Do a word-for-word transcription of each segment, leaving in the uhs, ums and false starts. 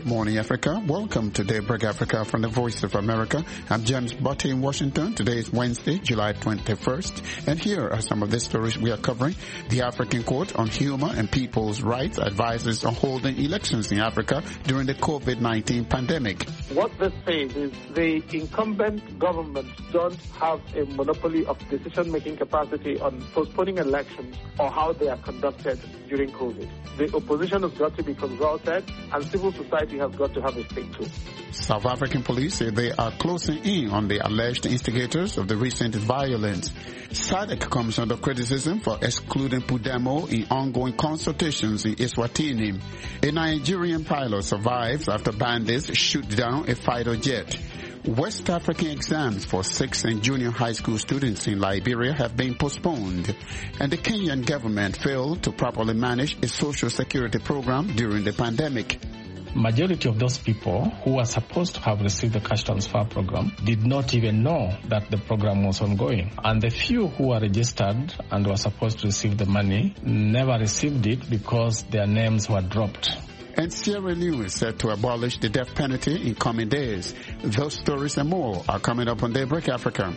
morning, Africa. Welcome to Daybreak Africa from the Voice of America. I'm James Butte in Washington. Today is Wednesday, July twenty-first. And here are some of the stories we are covering. The African Court on Human and People's Rights advises on holding elections in Africa during the COVID nineteen pandemic. What this says is the incumbent governments don't have a monopoly of decision-making capacity on postponing elections or how they are conducted during COVID. The opposition has got to be consulted, and civil society has got to have a stake too. South African police say they are closing in on the alleged instigators of the recent violence. S A D C comes under criticism for excluding Pudemo in ongoing consultations in Eswatini. A Nigerian pilot survives after bandits shoot down a fighter jet. West African exams for sixth and junior high school students in Liberia have been postponed, and the Kenyan government failed to properly manage a social security program during the pandemic. Majority of those people who were supposed to have received the cash transfer program did not even know that the program was ongoing. And the few who were registered and were supposed to receive the money never received it because their names were dropped. And Sierra Leone is set to abolish the death penalty in coming days. Those stories and more are coming up on Daybreak Africa.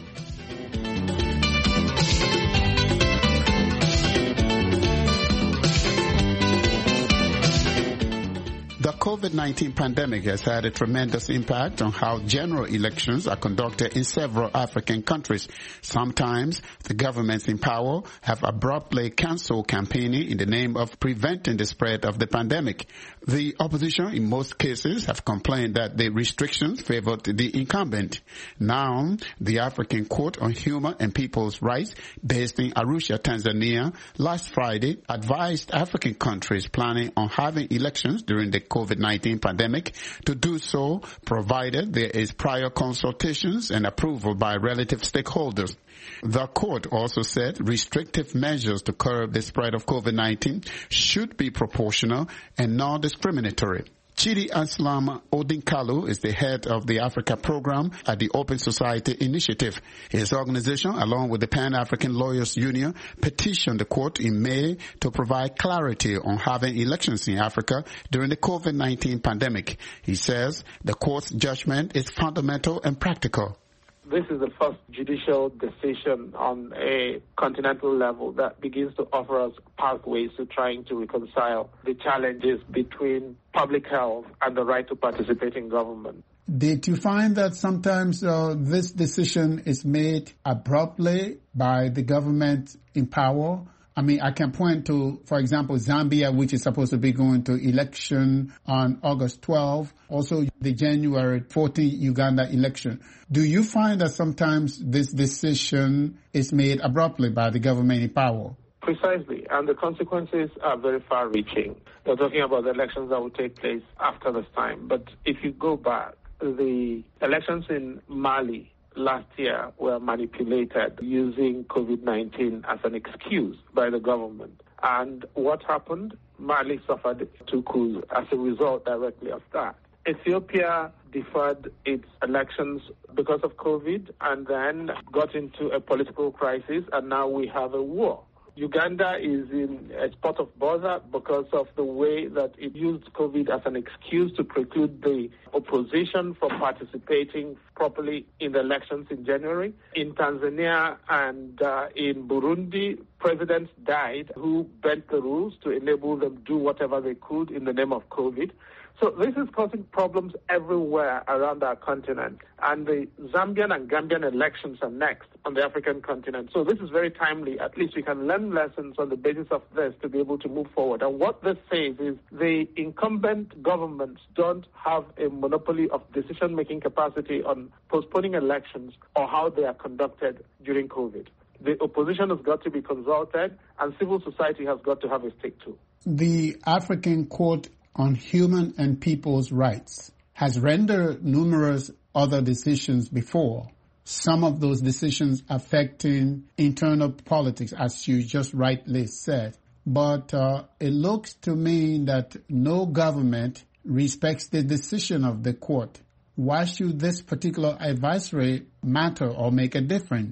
The COVID nineteen pandemic has had a tremendous impact on how general elections are conducted in several African countries. Sometimes the governments in power have abruptly cancelled campaigning in the name of preventing the spread of the pandemic. The opposition in most cases have complained that the restrictions favored the incumbent. Now, the African Court on Human and People's Rights, based in Arusha, Tanzania, last Friday advised African countries planning on having elections during the COVID nineteen pandemic to do so provided there is prior consultations and approval by relative stakeholders. The court also said restrictive measures to curb the spread of COVID nineteen should be proportional and non-discriminatory. Chidi Aslam Odinkalu is the head of the Africa program at the Open Society Initiative. His organization, along with the Pan-African Lawyers Union, petitioned the court in May to provide clarity on having elections in Africa during the COVID nineteen pandemic. He says the court's judgment is fundamental and practical. This is the first judicial decision on a continental level that begins to offer us pathways to trying to reconcile the challenges between public health and the right to participate in government. Did you find that sometimes uh, this decision is made abruptly by the government in power? I mean, I can point to, for example, Zambia, which is supposed to be going to election on August twelfth. Also, the January fourteenth Uganda election. Do you find that sometimes this decision is made abruptly by the government in power? Precisely, and the consequences are very far-reaching. They're talking about the elections that will take place after this time. But if you go back, the elections in Mali last year were manipulated using COVID nineteen as an excuse by the government. And what happened? Mali suffered two coups as a result directly of that. Ethiopia deferred its elections because of COVID and then got into a political crisis, and now we have a war. Uganda is in a spot of bother because of the way that it used COVID as an excuse to preclude the opposition from participating properly in the elections in January. In Tanzania and uh, in Burundi, presidents died who bent the rules to enable them to do whatever they could in the name of COVID. So this is causing problems everywhere around our continent. And the Zambian and Gambian elections are next on the African continent. So this is very timely. At least we can learn lessons on the basis of this to be able to move forward. And what this says is the incumbent governments don't have a monopoly of decision-making capacity on postponing elections or how they are conducted during COVID. The opposition has got to be consulted, and civil society has got to have a stake too. The African Court on Human and People's Rights has rendered numerous other decisions before, some of those decisions affecting internal politics, as you just rightly said. But uh, it looks to me that no government respects the decision of the court. Why should this particular advisory matter or make a difference?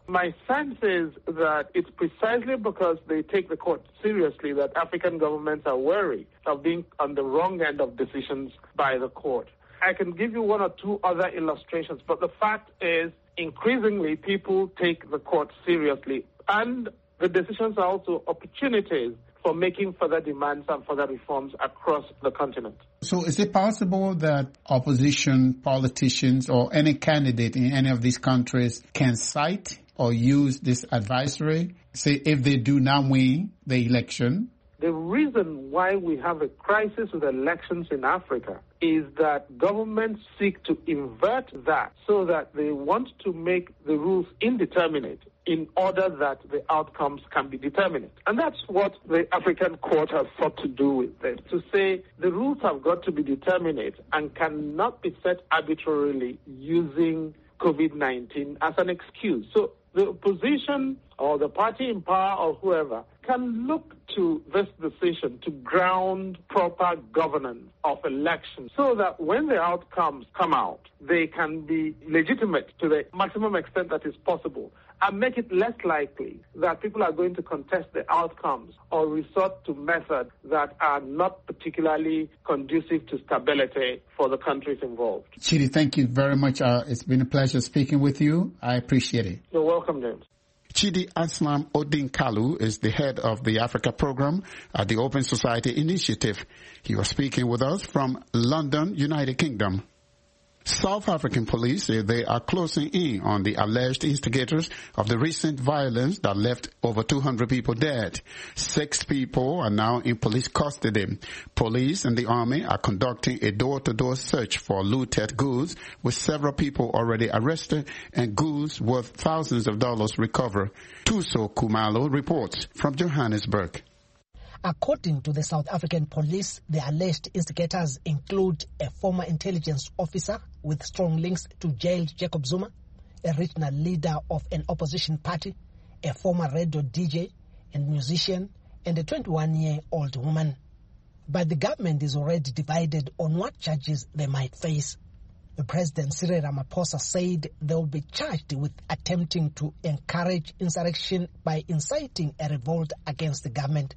My sense is that it's precisely because they take the court seriously that African governments are wary of being on the wrong end of decisions by the court. I can give you one or two other illustrations, but the fact is increasingly people take the court seriously, and the decisions are also opportunities for making further demands and further reforms across the continent. So is it possible that opposition politicians or any candidate in any of these countries can cite or use this advisory, say if they do not win the election? The reason why we have a crisis with elections in Africa is that governments seek to invert that so that they want to make the rules indeterminate in order that the outcomes can be determinate. And that's what the African Court has sought to do with this, to say the rules have got to be determinate and cannot be set arbitrarily using COVID nineteen as an excuse. So the opposition or the party in power or whoever can look to this decision to ground proper governance of elections so that when the outcomes come out, they can be legitimate to the maximum extent that is possible and make it less likely that people are going to contest the outcomes or resort to methods that are not particularly conducive to stability for the countries involved. Chidi, thank you very much. Uh, it's been a pleasure speaking with you. I appreciate it. You're welcome, James. Chidi Aslam Odin Kalu is the head of the Africa program at the Open Society Initiative. He was speaking with us from London, United Kingdom. South African police say they are closing in on the alleged instigators of the recent violence that left over two hundred people dead. Six people are now in police custody. Police and the army are conducting a door-to-door search for looted goods, with several people already arrested and goods worth thousands of dollars recovered. Tuso Kumalo reports from Johannesburg. According to the South African police, the alleged instigators include a former intelligence officer with strong links to jailed Jacob Zuma, a regional leader of an opposition party, a former radio D J and musician, and a twenty-one-year-old woman. But the government is already divided on what charges they might face. The President Cyril Ramaphosa said they will be charged with attempting to encourage insurrection by inciting a revolt against the government.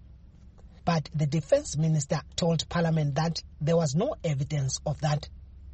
But the defense minister told Parliament that there was no evidence of that.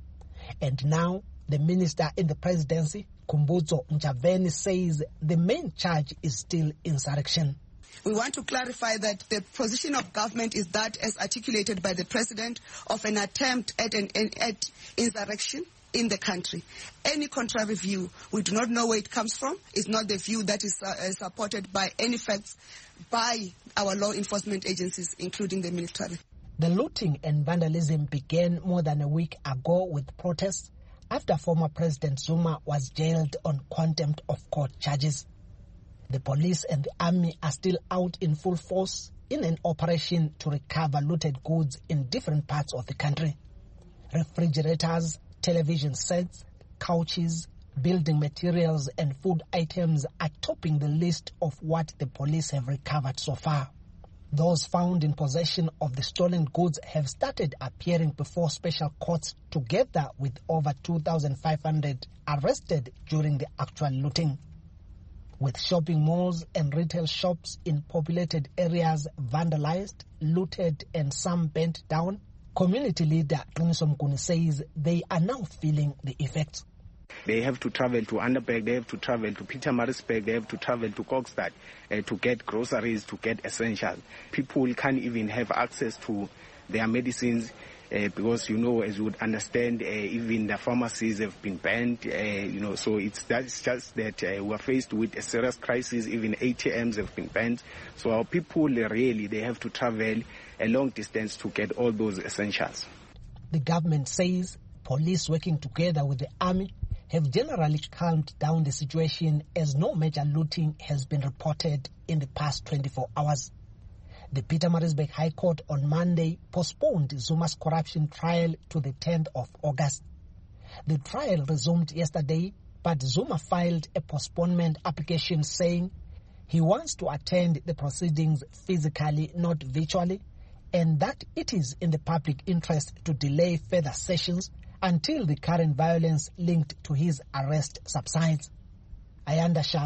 And now the minister in the presidency, Khumbudzo Ntshavheni, says the main charge is still insurrection. We want to clarify that the position of government is that, as articulated by the president, of an attempt at an at insurrection in the country. Any contrary view, we do not know where it comes from, is not the view that is uh, supported by any facts by our law enforcement agencies, including the military. The looting and vandalism began more than a week ago with protests after former President Zuma was jailed on contempt of court charges. The police and the army are still out in full force in an operation to recover looted goods in different parts of the country. Refrigerators, television sets, couches, building materials and food items are topping the list of what the police have recovered so far. Those found in possession of the stolen goods have started appearing before special courts together with over two thousand five hundred arrested during the actual looting. With shopping malls and retail shops in populated areas vandalized, looted and some burnt down, community leader Qiniso Mkuni says they are now feeling the effects. They have to travel to Underberg, they have to travel to Pietermaritzburg, they have to travel to Kokstad uh, to get groceries, to get essentials. People can't even have access to their medicines uh, because, you know, as you would understand, uh, even the pharmacies have been banned, uh, you know, so it's that's just that uh, we're faced with a serious crisis. Even A T Ms have been banned. So our people really, they have to travel a long distance to get all those essentials. The government says police working together with the army have generally calmed down the situation as no major looting has been reported in the past twenty-four hours. The Pietermaritzburg High Court on Monday postponed Zuma's corruption trial to the tenth of August. The trial resumed yesterday, but Zuma filed a postponement application saying he wants to attend the proceedings physically, not virtually, and that it is in the public interest to delay further sessions until the current violence linked to his arrest subsides. Ayanda Shazi,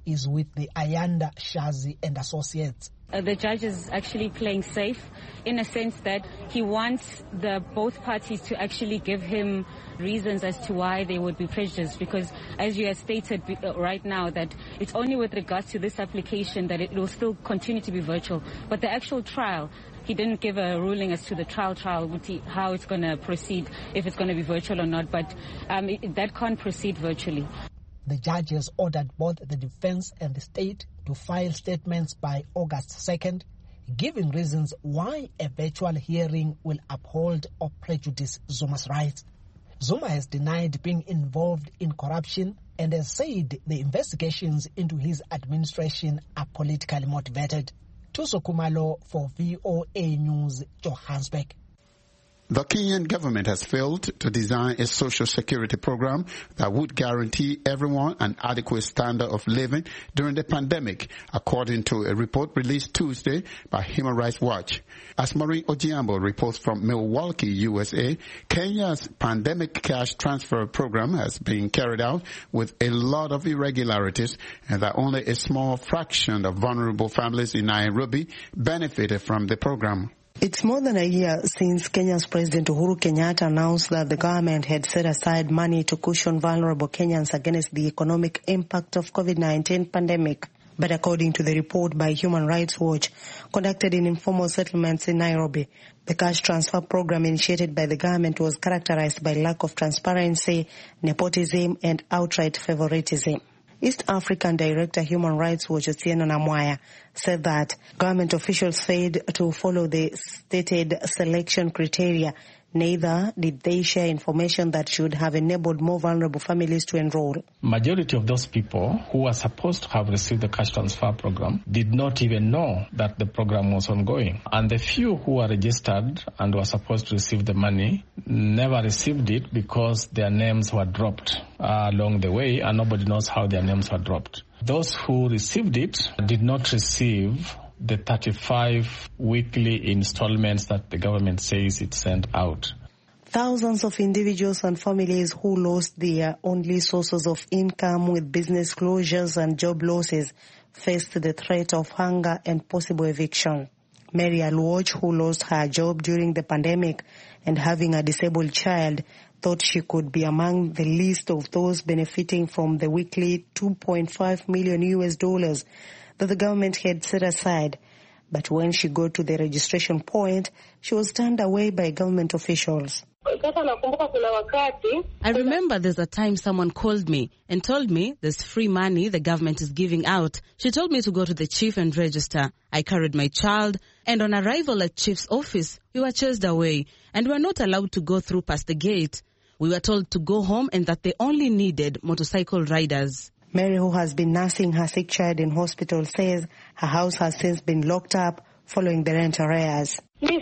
is with the Ayanda Shazi and Associates. Uh, the judge is actually playing safe in a sense that he wants the both parties to actually give him reasons as to why they would be prejudiced, because as you have stated right now that it's only with regards to this application that it will still continue to be virtual, but the actual trial, he didn't give a ruling as to the trial trial, how it's going to proceed, if it's going to be virtual or not, but um, it, that can't proceed virtually. The judges ordered both the defense and the state to file statements by August second, giving reasons why a virtual hearing will uphold or prejudice Zuma's rights. Zuma has denied being involved in corruption and has said the investigations into his administration are politically motivated. Tuso Kumalo for V O A News, Johannesburg. The Kenyan government has failed to design a social security program that would guarantee everyone an adequate standard of living during the pandemic, according to a report released Tuesday by Human Rights Watch. As Maureen Ojiambo reports from Milwaukee, U S A, Kenya's pandemic cash transfer program has been carried out with a lot of irregularities, and that only a small fraction of vulnerable families in Nairobi benefited from the program. It's more than a year since Kenya's President Uhuru Kenyatta announced that the government had set aside money to cushion vulnerable Kenyans against the economic impact of COVID nineteen pandemic. But according to the report by Human Rights Watch, conducted in informal settlements in Nairobi, the cash transfer program initiated by the government was characterized by lack of transparency, nepotism, and outright favoritism. East African Director Human Rights Watch Otieno Namwaya said that government officials failed to follow the stated selection criteria. Neither did they share information that should have enabled more vulnerable families to enroll. Majority of those people who were supposed to have received the cash transfer program did not even know that the program was ongoing. And the few who were registered and were supposed to receive the money never received it because their names were dropped uh, along the way, and nobody knows how their names were dropped. Those who received it did not receive the thirty-five weekly installments that the government says it sent out. Thousands of individuals and families who lost their only sources of income with business closures and job losses faced the threat of hunger and possible eviction. Mary Alwoj, who lost her job during the pandemic and having a disabled child, thought she could be among the list of those benefiting from the weekly two point five million U S dollars that the government had set aside. But when she got to the registration point, she was turned away by government officials. I remember there's a time someone called me and told me there's free money the government is giving out. She told me to go to the chief and register. I carried my child, and on arrival at chief's office, we were chased away and were not allowed to go through past the gate. We were told to go home and that they only needed motorcycle riders. Mary, who has been nursing her sick child in hospital, says her house has since been locked up following the rent arrears.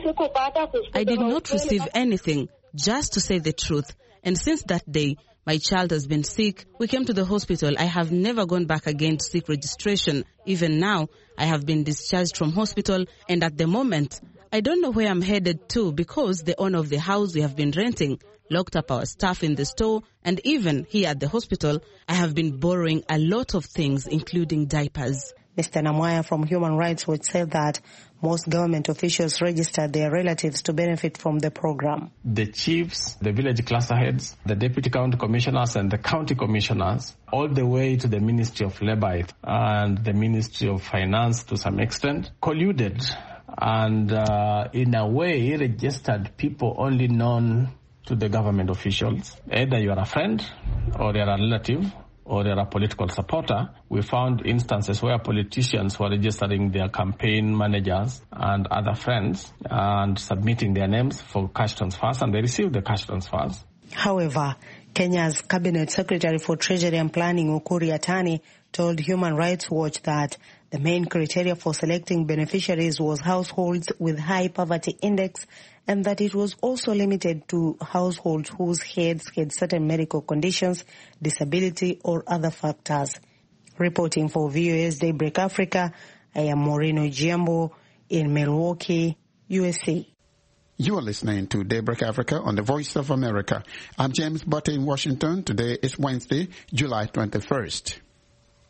I did not receive anything, just to say the truth. And since that day, my child has been sick. We came to the hospital. I have never gone back again to seek registration. Even now, I have been discharged from hospital, and at the moment, I don't know where I'm headed to because the owner of the house we have been renting locked up our stuff in the store, and even here at the hospital, I have been borrowing a lot of things, including diapers. Mister Namwaya from Human Rights Watch said that most government officials registered their relatives to benefit from the program. The chiefs, the village cluster heads, the deputy county commissioners and the county commissioners, all the way to the Ministry of Labor and the Ministry of Finance to some extent, colluded and uh, in a way registered people only known to the government officials. Either you are a friend or you're a relative or you're a political supporter. We found instances where politicians were registering their campaign managers and other friends and submitting their names for cash transfers, and they received the cash transfers. However, Kenya's Cabinet Secretary for Treasury and Planning, Ukur Yatani, told Human Rights Watch that the main criteria for selecting beneficiaries was households with high poverty index, and that it was also limited to households whose heads had certain medical conditions, disability, or other factors. Reporting for V O A's Daybreak Africa, I am Maureen Ojiambo in Milwaukee, U S A. You are listening to Daybreak Africa on the Voice of America. I'm James Butte in Washington. Today is Wednesday, July twenty-first.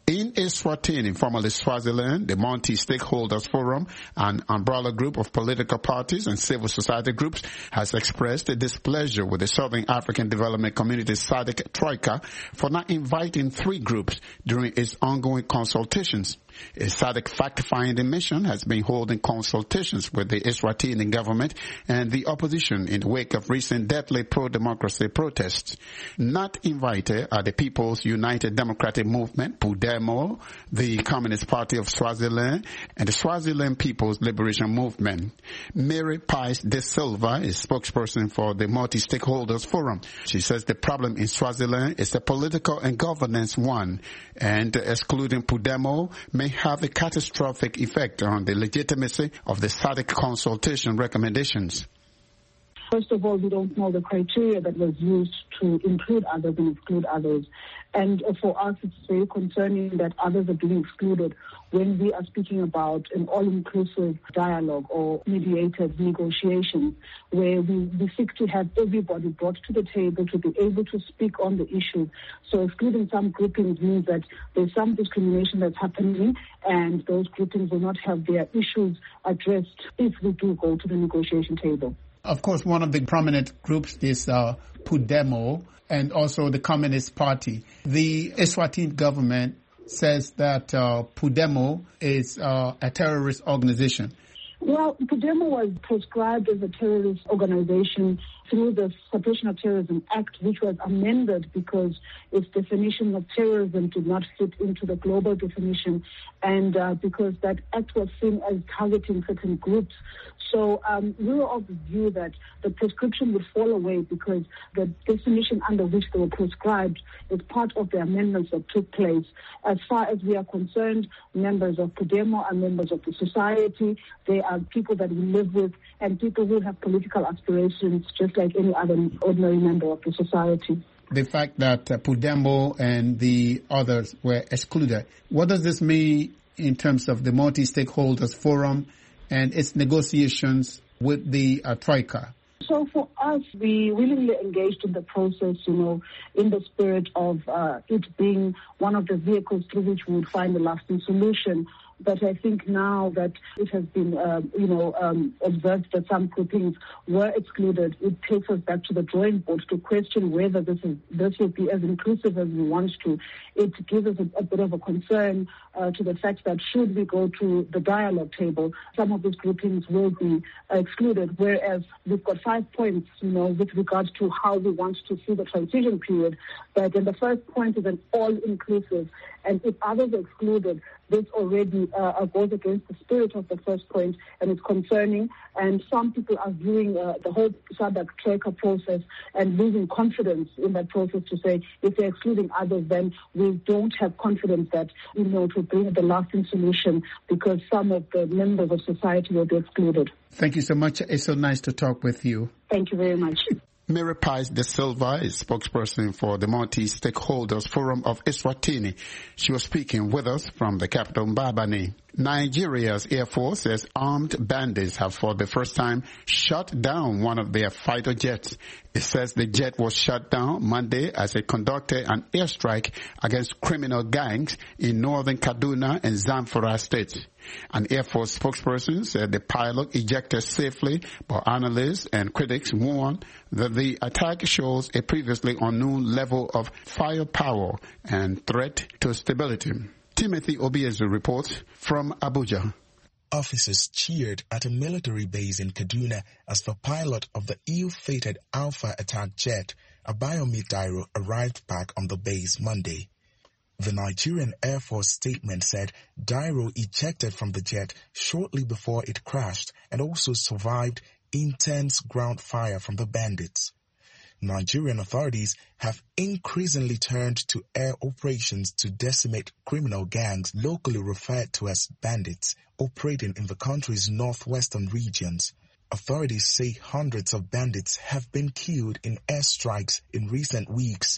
In Eswatini, formerly Swaziland, the Multi-Stakeholders Forum, an umbrella group of political parties and civil society groups, has expressed a displeasure with the Southern African Development Community S A D C Troika for not inviting three groups during its ongoing consultations. A S A D C fact-finding mission has been holding consultations with the Eswatini government and the opposition in the wake of recent deadly pro-democracy protests. Not invited are the People's United Democratic Movement, PUDEMO, the Communist Party of Swaziland, and the Swaziland People's Liberation Movement. Mary Pies de Silva is spokesperson for the Multi-Stakeholders Forum. She says the problem in Swaziland is a political and governance one, and excluding PUDEMO may have a catastrophic effect on the legitimacy of the S A D C consultation recommendations. First of all, we don't know the criteria that was used to include others and exclude others. And for us, it's very concerning that others are being excluded when we are speaking about an all-inclusive dialogue or mediated negotiations where we, we seek to have everybody brought to the table to be able to speak on the issue. So excluding some groupings means that there's some discrimination that's happening and those groupings will not have their issues addressed if we do go to the negotiation table. Of course, one of the prominent groups is uh, PUDEMO and also the Communist Party. The Eswatini government says that uh, PUDEMO is uh, a terrorist organization. Well, PUDEMO was proscribed as a terrorist organization through the Suppression of Terrorism Act, which was amended because its definition of terrorism did not fit into the global definition, and uh, because that act was seen as targeting certain groups. So um, we were of the view that the prescription would fall away because the definition under which they were proscribed is part of the amendments that took place. As far as we are concerned, members of PUDEMO are members of the society. They are people that we live with and people who have political aspirations just like any other ordinary member of the society. The fact that uh, PUDEMO and the others were excluded, what does this mean in terms of the Multi-Stakeholders Forum and its negotiations with the uh, Troika? So for us, we willingly engaged in the process, you know, in the spirit of uh, it being one of the vehicles through which we would find a lasting solution. But I think now that it has been, uh, you know, um, observed that some groupings were excluded, it takes us back to the drawing board to question whether this is this will be as inclusive as we want to. It gives us a, a bit of a concern uh, to the fact that should we go to the dialogue table, some of these groupings will be uh, excluded, whereas we've got five points, you know, with regards to how we want to see the transition period. But then the first point is an all-inclusive, and if others are excluded, this already uh, goes against the spirit of the first point, and it's concerning. And some people are viewing uh, the whole S A D C Troika process and losing confidence in that process to say if they're excluding others, then we don't have confidence that, you know, to bring the lasting solution because some of the members of society will be excluded. Thank you so much. It's so nice to talk with you. Thank you very much. Mary Pies de Silva is spokesperson for the Multi-Stakeholders Forum of Eswatini. She was speaking with us from the capital, Mbabane. Nigeria's Air Force says armed bandits have for the first time shot down one of their fighter jets. It says the jet was shot down Monday as it conducted an airstrike against criminal gangs in northern Kaduna and Zamfara states. An Air Force spokesperson said the pilot ejected safely, but analysts and critics warn that the attack shows a previously unknown level of firepower and threat to stability. Timothy Obiezu reports from Abuja. Officers cheered at a military base in Kaduna as the pilot of the ill-fated Alpha attack jet, Abayomi Dairo, arrived back on the base Monday. The Nigerian Air Force statement said Dairo ejected from the jet shortly before it crashed and also survived intense ground fire from the bandits. Nigerian authorities have increasingly turned to air operations to decimate criminal gangs locally referred to as bandits operating in the country's northwestern regions. Authorities say hundreds of bandits have been killed in airstrikes in recent weeks.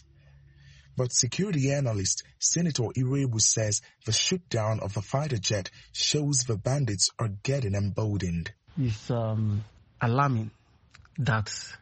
But security analyst Senator Irebu says the shootdown of the fighter jet shows the bandits are getting emboldened. It's um, alarming that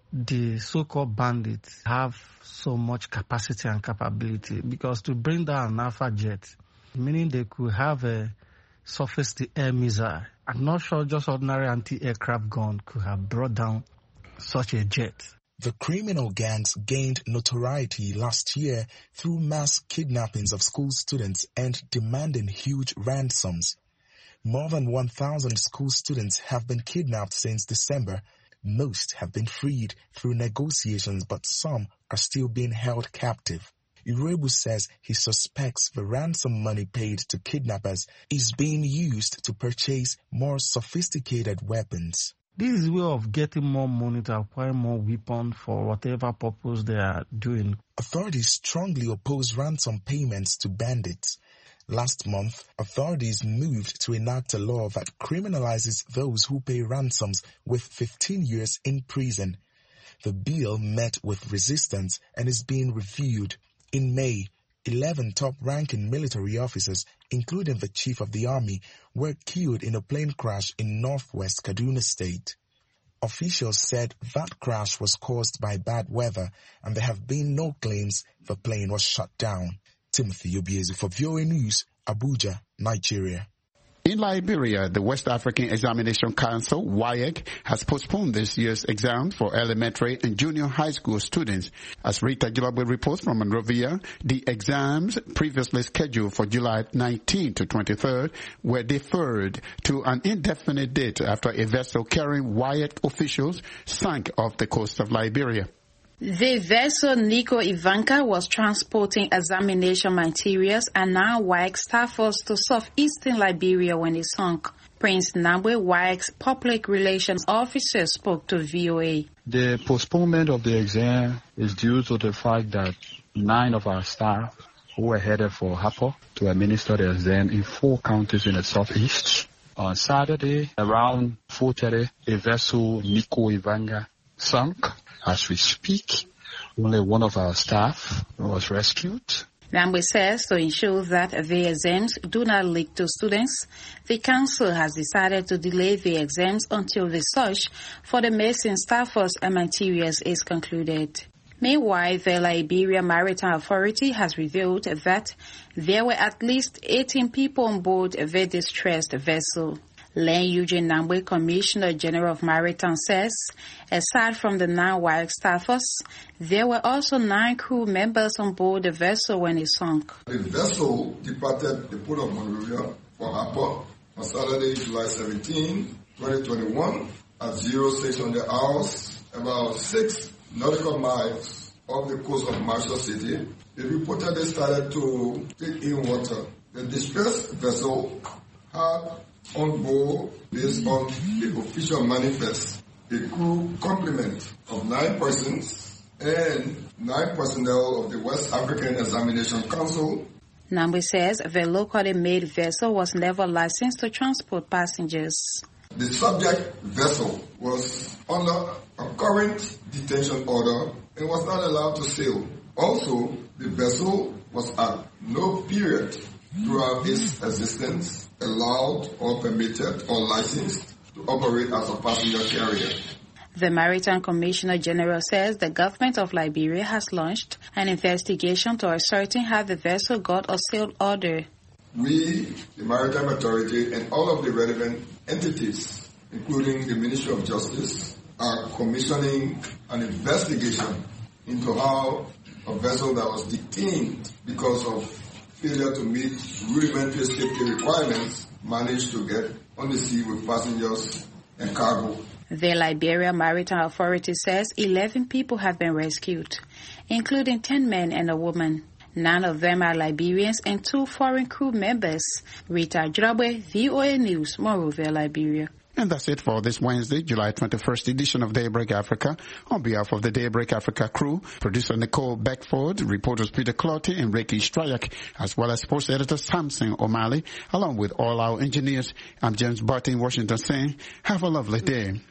the so-called bandits have so much capacity and capability, because to bring down an Alpha jet, meaning they could have a surface-to-air missile. I'm not sure just ordinary anti-aircraft gun could have brought down such a jet. The criminal gangs gained notoriety last year through mass kidnappings of school students and demanding huge ransoms. More than one thousand school students have been kidnapped since December. Most have been freed through negotiations, but some are still being held captive. Irebu says he suspects the ransom money paid to kidnappers is being used to purchase more sophisticated weapons. This is a way of getting more money to acquire more weapons for whatever purpose they are doing. Authorities strongly oppose ransom payments to bandits. Last month, authorities moved to enact a law that criminalizes those who pay ransoms with fifteen years in prison. The bill met with resistance and is being reviewed. In May, eleven top-ranking military officers, including the chief of the army, were killed in a plane crash in northwest Kaduna State. Officials said that crash was caused by bad weather, and there have been no claims the plane was shut down. Timothy Obiezu for V O A News, Abuja, Nigeria. In Liberia, the West African Examination Council, W A E C, has postponed this year's exam for elementary and junior high school students. As Rita Jilabwe reports from Monrovia, the exams previously scheduled for July nineteenth to twenty-third were deferred to an indefinite date after a vessel carrying W A E C officials sank off the coast of Liberia. The vessel Nico Ivanka was transporting examination materials and now W A E C staffers to southeastern Liberia when it sunk. Prince Nabwe, W A E C public relations officer, spoke to V O A. The postponement of the exam is due to the fact that nine of our staff who were headed for Hapo to administer the exam in four counties in the southeast. On Saturday, around four thirty, a vessel Nico Ivanka sunk. As we speak, only one of our staff was rescued. Nambwe says to ensure that the exams do not leak to students, the council has decided to delay the exams until the search for the missing staffers and materials is concluded. Meanwhile, the Liberia Maritime Authority has revealed that there were at least eighteen people on board the distressed vessel. Len Eugene Nambwe, Commissioner General of Maritime, says, aside from the nine W A E C staffers, there were also nine crew members on board the vessel when it sunk. The vessel departed the port of Monrovia for Hapo on Saturday, July seventeenth, twenty twenty-one at zero six hundred hours, about six nautical miles off the coast of Marshall City. It reportedly started to take in water. The distressed vessel had on board, based on the official manifest, a crew complement of nine persons and nine personnel of the West African Examination Council. Nambwe says the locally made vessel was never licensed to transport passengers. The subject vessel was under a current detention order and was not allowed to sail. Also, the vessel was at no period throughout its existence allowed or permitted or licensed to operate as a passenger carrier. The Maritime Commissioner General says the government of Liberia has launched an investigation to ascertain how the vessel got a sail order. We, the Maritime Authority, and all of the relevant entities, including the Ministry of Justice, are commissioning an investigation into how a vessel that was detained because of failure to meet rudimentary safety requirements managed to get on the sea with passengers and cargo. The Liberia Maritime Authority says eleven people have been rescued, including ten men and a woman. None of them are Liberians and two foreign crew members. Rita Jilabwe, V O A News, Monrovia, Liberia. And that's it for this Wednesday, July twenty-first edition of Daybreak Africa. On behalf of the Daybreak Africa crew, producer Nicole Beckford, reporters Peter Clotty and Ricky Strayak, as well as sports editor Samson O'Malley, along with all our engineers, I'm James Barton in Washington saying, have a lovely day.